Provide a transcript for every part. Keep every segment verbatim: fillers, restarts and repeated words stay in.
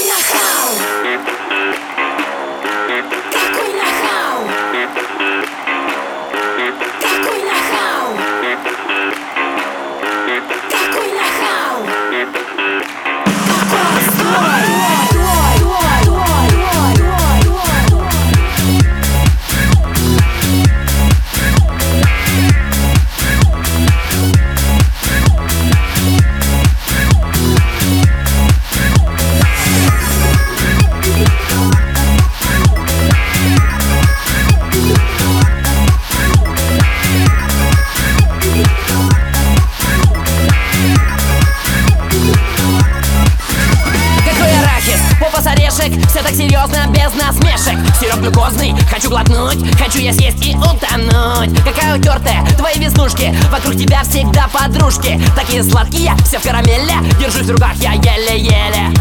Все так серьезно, без насмешек. Сироп глюкозный, хочу глотнуть, хочу я съесть и утонуть. Какая утертая, твои веснушки, вокруг тебя всегда подружки. Такие сладкие, все в карамели, держусь в руках я еле-еле.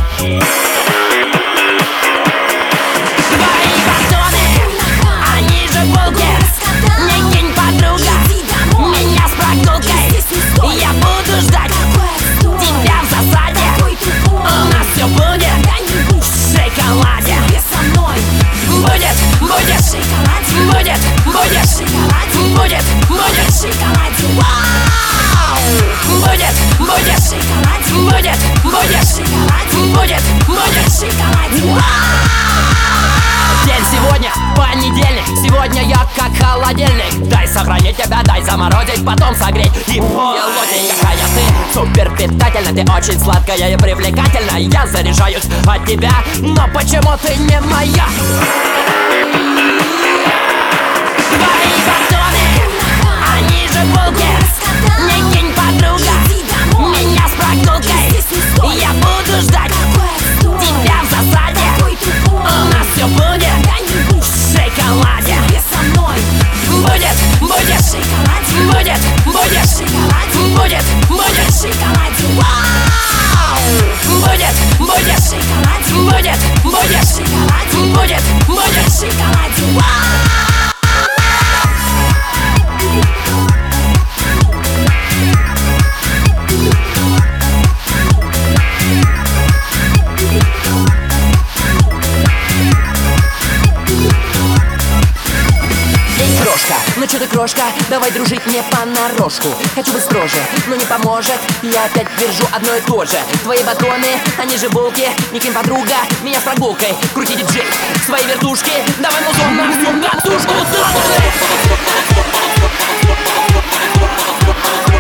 Твои батоны, они же булки. Не кинь, подруга, меня с прогулкой. Я буду ждать тебя в засаде. У нас все будет в шоколаде. Будет, будет, будет, будет, будет, будет в шоколаде. Будет, будет, будет, будет, будет, будет в шоколаде. День сегодня понедельник, сегодня я как холодильник. Дай сохранить тебя, дай заморозить, потом согреть. И полотенькая ты, супер питательна, ты очень сладкая и привлекательна. Я заряжаюсь от тебя, но почему ты не моя? Твои батоны, они же булки. Не кинь, подруга, меня с прогулкой. Я буду ждать тебя в засаде. У нас все будет в шоколаде. Будет, будет, будет, будет, будет, будет в шоколаде. Будет, будет, будет, будет, будет, будет в шоколаде. Ну чё ты, крошка, давай дружить мне понарошку. Хочу быть строже, но не поможет. Я опять держу одно и то же. Твои батоны, они же булки. Не кинь, подруга, меня с прогулкой. Крути, диджей, свои вертушки. Давай музон на всю катушку.